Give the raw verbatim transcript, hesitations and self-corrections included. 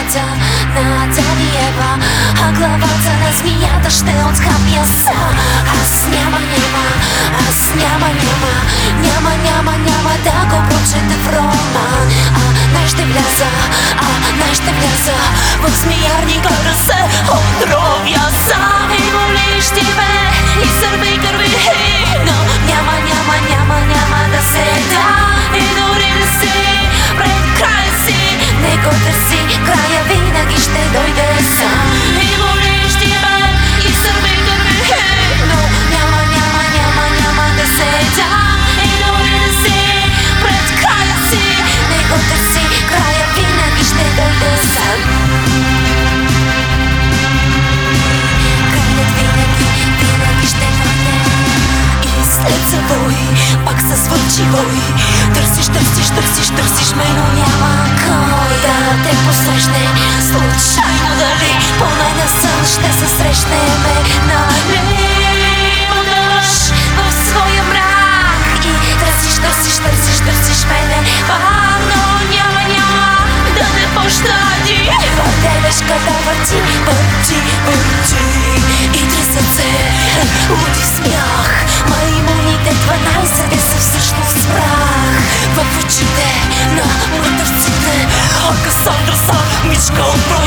света на Адам и Ева, а главата на змията ще отхапя са. Аз няма, няма, аз няма, няма, няма, няма, няма да го прочета в роман. А най ще вляза, а най ще вляза в змиярника да се отровя сам. И молиш ти ме и сърби кърви, но няма, няма, няма, няма да се дам. И дори да си пред края си, не го търси, края винаги ще дойде сам. И молиш ти ме и сърби кърви, но няма, няма, няма, няма да се дам. И дори да си пред края си, не го търси, края винаги ще дойде сам. Краят винаги, винаги ще дойде. И след завой, пак се звучи вой. Търсиш, търсиш, търсиш, търсиш ме, но няма кой да те посрещне. Случайно дали поне на сън ще се срещнеме, нали? Отдаваш в своя мрак и търсиш, търсиш, търсиш, търсиш мене, а но няма, няма да те пощади. Въртележката върти, върти, върти и ти сърце, луди смях. Маймуните дванайсет са всъщност прах в очите на мъртъвците. А Касандра са мичка от